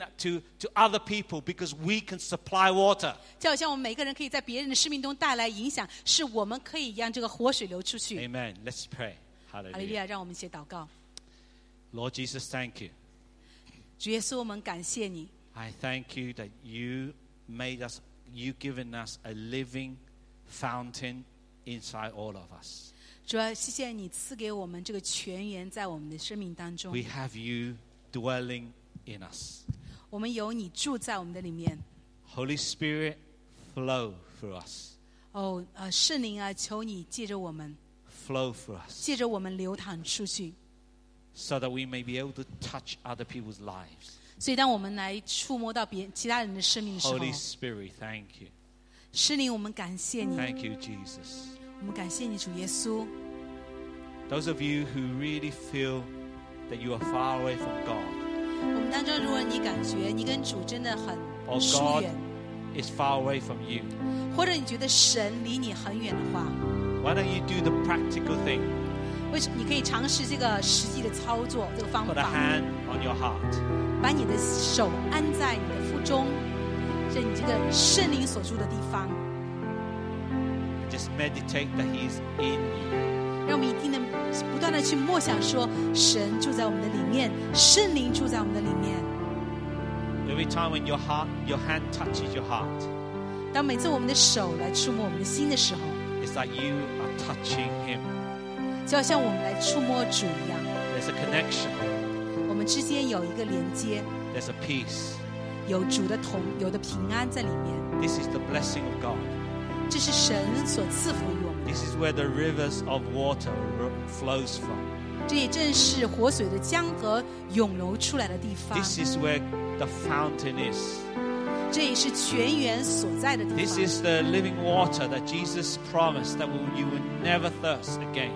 to other people because we can supply water. 就好像我们每个人可以在别人的生命中带来影响，是我们可以让这个活水流出去。 Amen. Let's pray. 哈利路 Hallelujah. 亚，让我们一起祷告。 Lord Jesus, thank you. 主耶稣，我们感谢你， I thank you that you given us a living fountain inside all of us. 主要谢谢你赐给我们这个泉源在我们的生命当中。 We have you dwelling in us. 我们有你住在我们的里面。 Holy Spirit, flow through us. 哦，圣灵啊，求你借着我们， Flow through us 借着我们流淌出去。 so that we may be able to touch other people's lives. 所以，当我们来触摸到其他人的生命的时候， Holy Spirit, thank you. 圣灵，我们感谢你， Thank you, Jesus. 我们感谢你，主耶稣。 Those of you who really feel that you are far away from God, 我们当中，如果你感觉你跟主真的很 or 疏 God 远， is far away from you, 或者你觉得神离你很远的话， why don't you do the practical thing? 为什么你可以尝试这个实际的操作，这个方 Put a 法， hand on your heart. 把你的手安在你的腹中，在你这个圣灵所住的地方， Just meditate that He's in you. 让我们一定的不断的去默想说，神住在我们的里面，圣灵住在我们的里面。 Every time when your hand touches your heart, 当每次我们的手来触摸我们的心的时候， it's like you are touching Him. 就好像我们来触摸主一样， There's a connection. 我们之间有一个连接， There's a peace. 有主的有的平安在里面。 This is the blessing of God. 这是神所赐福于我们的， This is where the rivers of water flows from. 这也正是活水的江河涌流出来的地方， This is where the fountain is. 这也是泉源所在的地 This 方。 is the living water that Jesus promised that you will never thirst again.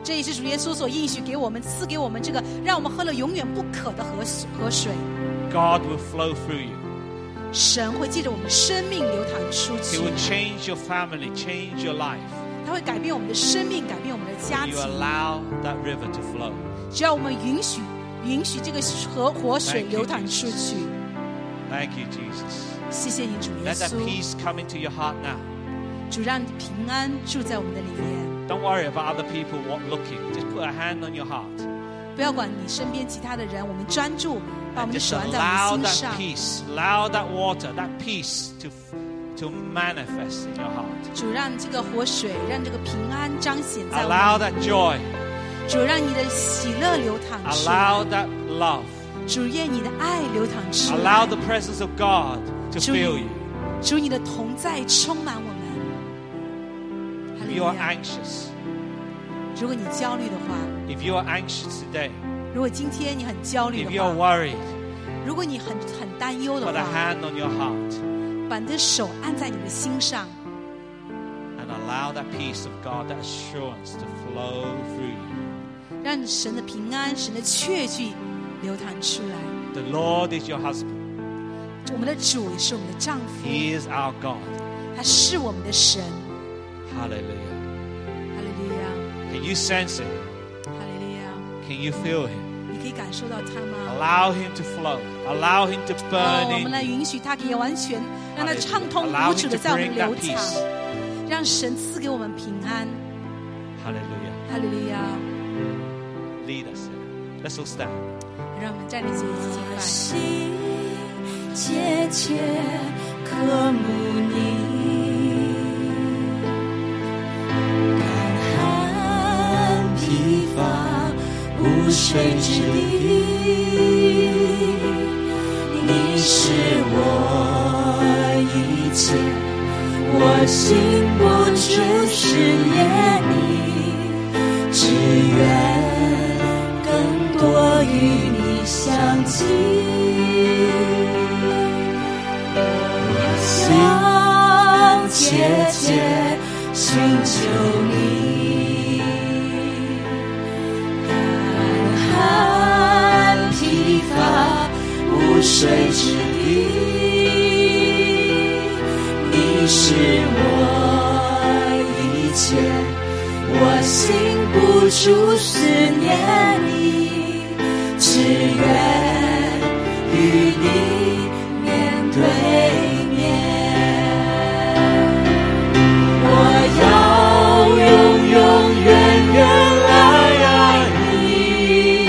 这也是主耶稣所应许给我们、赐给我们这个，让我们喝了永远不渴的河水。 God will flow through you. 神会借着我们生命流淌出 He 去， will change your family, change your life. 他会改变我们的生命，改变我们的家 You 庭。 allow that river to flow. 只要我们允许这个活水 Thank you, 流淌出去。 Thank you, Jesus. 谢谢你，主耶 Let that 稣， peace come into your heart now. 主让平安住在我们的里面。 Don't worry about other people looking. Just put a hand on your heart. 不要管你身边其他的人，我们专注，把我 And 们的 just 手按在我 allow 们 that 心上。 peace, allow that water, that peace to manifest in your heart. 主让这个活水，让这个平安彰显在我 Allow 们 that 里面。 joy, 主让你的喜乐流淌出 allow 来， that love, 主愿你的爱流淌出 allow 来， the presence of God to Chủ- fill you. 主你的同在充满我们。哈 If 利 you 路 are 亚！ anxious, 如果你焦虑的话， if you are anxious today, 如果今天你很焦虑 if 的 you are 话， worried, 如果你很担忧的 put a 话， hand on your heart 把你的手按在你的心上， and allow that peace of God, that assurance to flow through you. 让神的平安、神的确据流淌出来。 The Lord is your husband. 我们的主也是我们的丈夫， He is our God. 他是我们的神。 Hallelujah. 哈利路亚， Can you sense it? 哈利路亚！ Can you feel Him? 你可以感受到他吗？ Allow Him to flow. Allow Him to 哦， burn 我 in 们来 you. 允许他可以完全让他畅通 Allow 无 Him 阻 to 的在我们 bring 流 that 淌， peace. 让神赐给我们平安。 Hallelujah. 哈利路亚！ Lead us. Let's all stand. 让我们站立起敬拜。 心切切渴慕你，干旱疲乏无水之地，你是我一切，我心不住思念你，只愿更多与你相近。我想切切寻求你，干旱疲乏无水之地，你是我一切，我心不住思念你，只愿与你面对面。我要永永远远来爱你，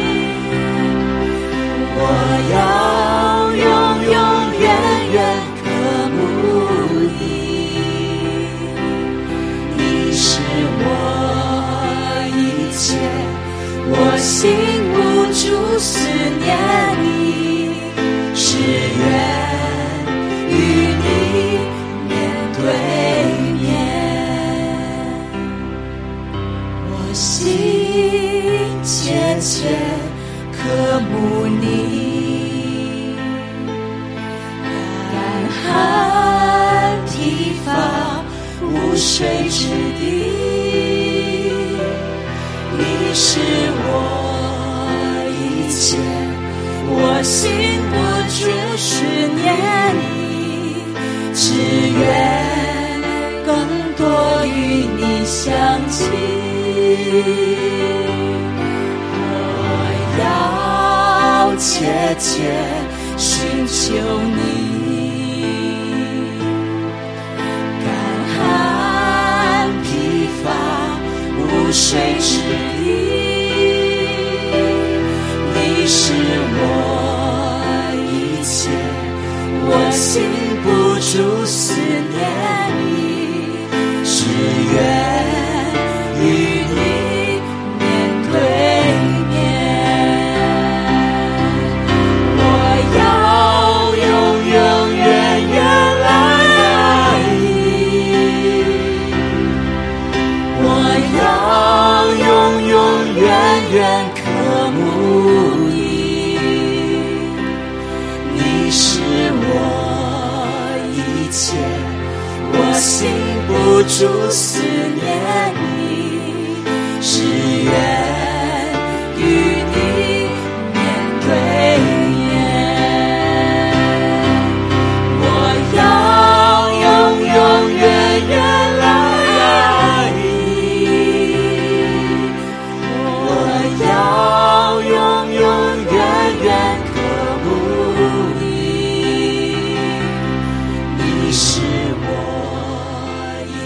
我要永永远远渴慕你，你是我一切，我心不住思念你，只愿与你面对面。我心切切渴慕你，干旱疲乏无水之地，你是我一切，我心不住思念你，只愿更多与你相近。我要切切寻求你，干旱疲乏无水之地，你是我一切，我心不住思念你，只愿与你面对面。我要永永远远来爱你，我要永永远远渴慕你，你是我一切，我心不住思念你，只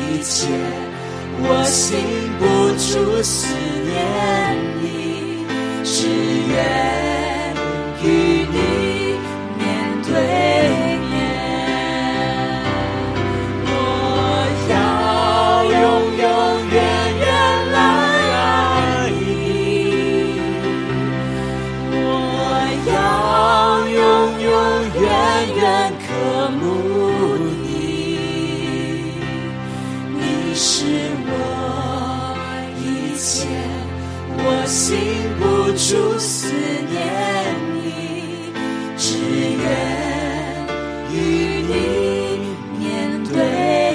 一切，我心不住思念你，只愿与你面对面。我要永永远远来爱你，我要永永远远渴慕你，你是我一切，我心不住思念你，只愿与你面对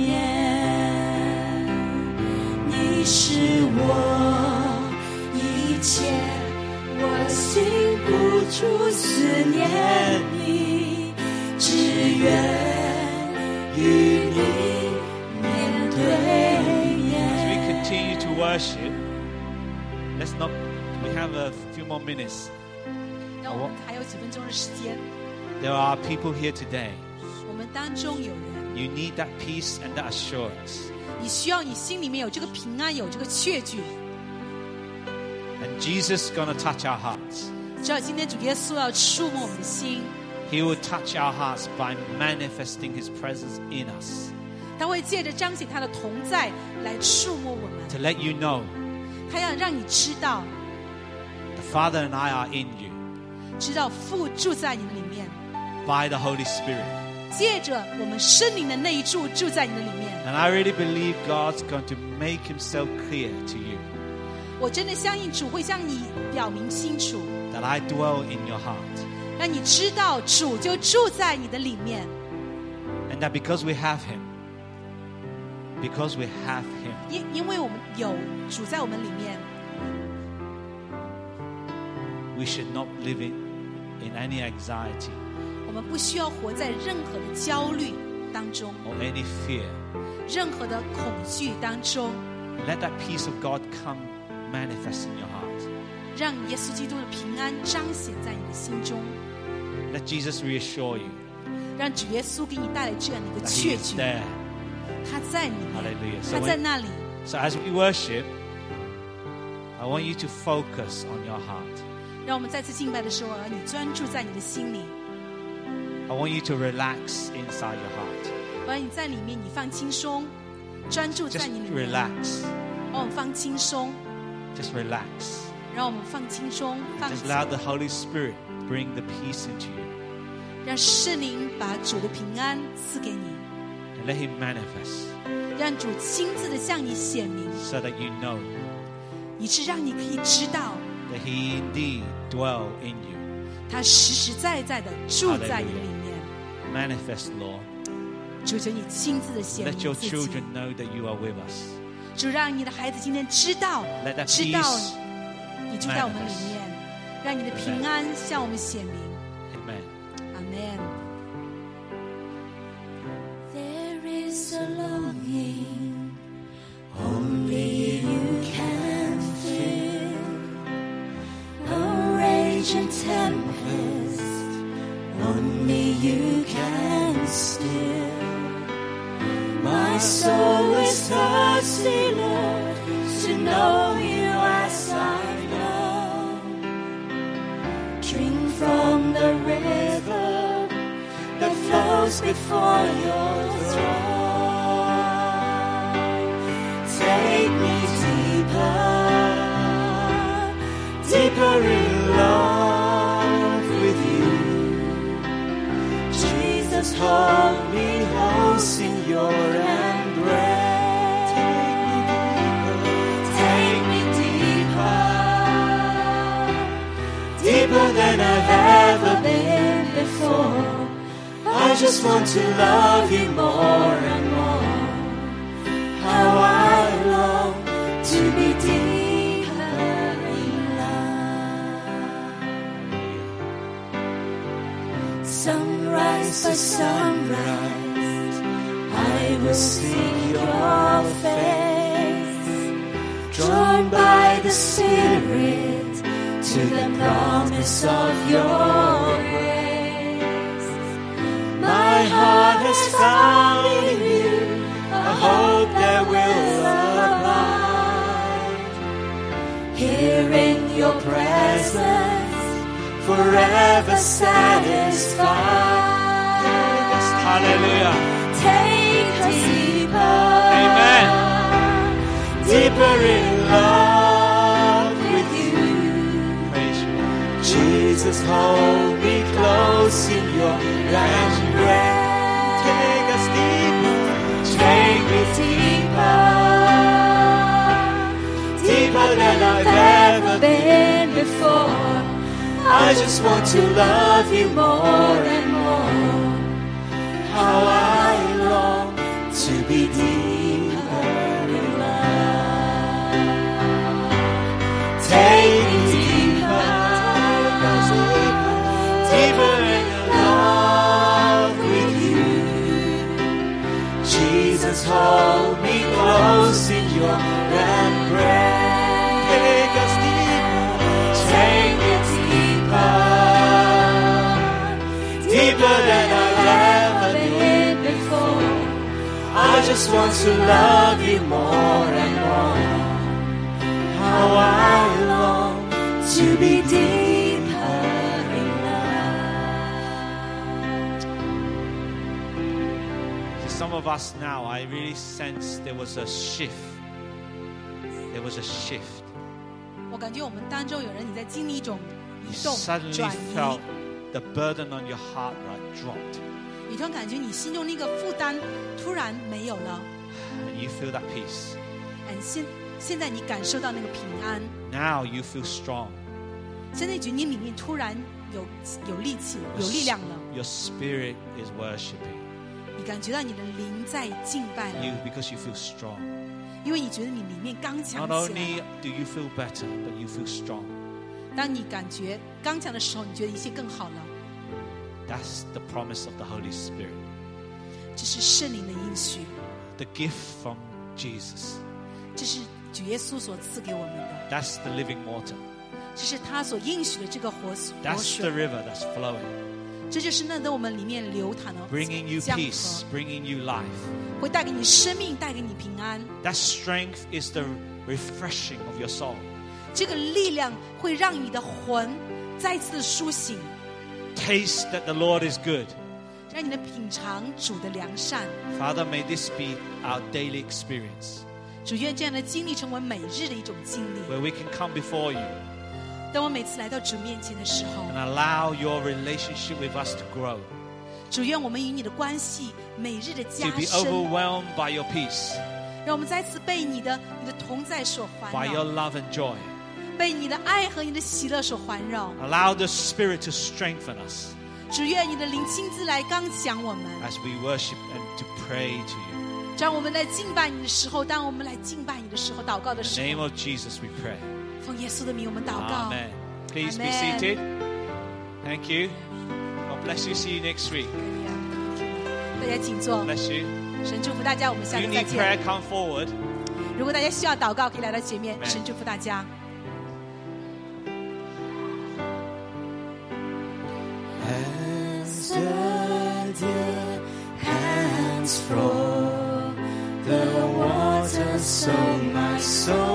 面。你是我一切，我心不住思念你，只愿与你面对面。 As we continue to worship, we have a few more minutes. 让我们还有几分钟的时间。 There are people here today. 我们当中有人， You need that peace and that assurance. 你需要你心里面有这个平安，有这个确据。 And Jesus is going to touch our hearts. 只要今天主耶稣要触摸我们的心， He will touch our hearts by manifesting His presence in us. 他会借着彰显他的同在来触摸我们。 To let you know, 他要让你知道， the Father and I are in you 知道父住在你的里面， by the Holy Spirit. 借着我们圣灵的内住住在你的里面。 And I really believe God's going to make Himself clear to you 我真的相信主会向你表明清楚， that I dwell in your heart. 让你知道主就住在你的里面。 And that because we have Him, 因为我们有主在我们里面， we should not live in any anxiety 我们不需要活在任何的焦虑当中， or any fear. 任何的恐惧当中。 Let that peace of God come manifest in your heart. 让耶稣基督的平安彰显在你的心中， Let Jesus reassure you 让主耶稣给你带来这样的一个 that He 确 is 据， there. 他在里面， Hallelujah. 他在那里。 So as we worship, I want you to focus on your heart. 让我们再次敬拜的时候，你专注在你的心里， I want you to relax inside your heart. 我让你在里面，你放轻松，专注 Just 在你里面， relax. 让我们放轻松， Just relax. 让我们放轻松，放 Just 轻， allow the Holy Spirit bring the peace into you 让圣灵把主的平安赐给你， and let Him manifest 让主亲自的向你显明， so that you know 以致让你可以知道， that He indeed dwell in you. 他实实在在的住在你的里面。 Manifest, Lord. 主，求你亲自的显 Let 明 your 自己。 children know that you are with us. 主，让你的孩子今天知道 Let that 知道 peace 你住在我们里面，让你的平安向我们显明。 Amen. 阿门。 There is a longing only you can feel, a raging tempest only you can still. My soul is thirsty, Lord, to know you as I know. Drink from the river that flows before your throne. Take me deeper, deeper in love with you. Jesus, hold me close in your embrace. Take me deeper, deeper than I've ever been before. I just want to love you more and more. How I long to be deeper in love. Sunrise by sunrise, I will seek your face. Drawn by the Spirit to the promise of your grace. My heart has found in you a hope presence, forever satisfied. Hallelujah. Take us deeper. Amen. Deeper in love with you. Praise you. Jesus, hold me close in your embrace. Take us deeper. Take me deeper. Deeper than I've ever been before. I just want to love you more and more. How I long to be deeper in love. Take me deeper. Deeper in love with you. Jesus, hold me close in your embrace. Take us deeper. Take me deeper. Deeper than I've ever been before. I just want to love you more and more. How I long to be deeper in love. For some of us now, I really sense there was a shift. There was a shift. 我感觉我们当中有人你在经历一种 You 移动 suddenly 转移， felt the burden on your heart dropped. 你突然感觉你心中那个负担突然没有了， And you feel that peace. 现在你感受到那个平安， Now you feel strong. 现在觉得你里面突然有力气、有力量了， Your spirit is worshipping 你感觉到你的灵在敬拜了， you because you feel strong. 因为你觉得你里面刚强 Not 起来 only 了。 do you feel better, but you feel strong. 当你感觉刚强的时候，你觉得一切更好了。 That's the promise of the Holy Spirit. 这是圣灵的应许， The gift from Jesus. 这是主耶稣所赐给我们的， That's the living water. 这是他所应许的这个活 That's the 水， river that's flowing. 这就是那在我们里面流淌的 Bringing you 江 peace, 河， bringing you life. 会带给你生命，带给你平安。 That strength is the refreshing of your soul. 这个力量会让你的魂再次苏醒， Taste that the Lord is good. 让你的品尝主的良善。 Father, may this be our daily experience 主愿这样的经历成为每日的一种经历。 where we can come before you 当我每次来到主面前的时候， and allow your relationship with us to grow, 主愿我们与你的关系每日的 to 加 be 深， overwhelmed by your peace, 让我们再次被你的同在所环 by your 绕， love and joy. 被你的爱和你的喜乐所环绕。 Allow the Spirit to strengthen us 主愿你的灵亲自来刚强我们， as we worship and to pray to you. 让我们在敬拜你的时候，当我们来敬拜你的时候，祷告的 In the 时 name 候， of Jesus we pray. 奉耶稣的名我们祷告。 Amen. Please be Amen. seated. Thank you. God bless you. See you next week. 大家请坐， Bless you. 神祝福大家，我们下 If you 次再 need 见。 prayer, come forward. 如果大家需要祷告，可以来到前面。 Amen. 神祝福大家。 As the deer pants for the water, so my soul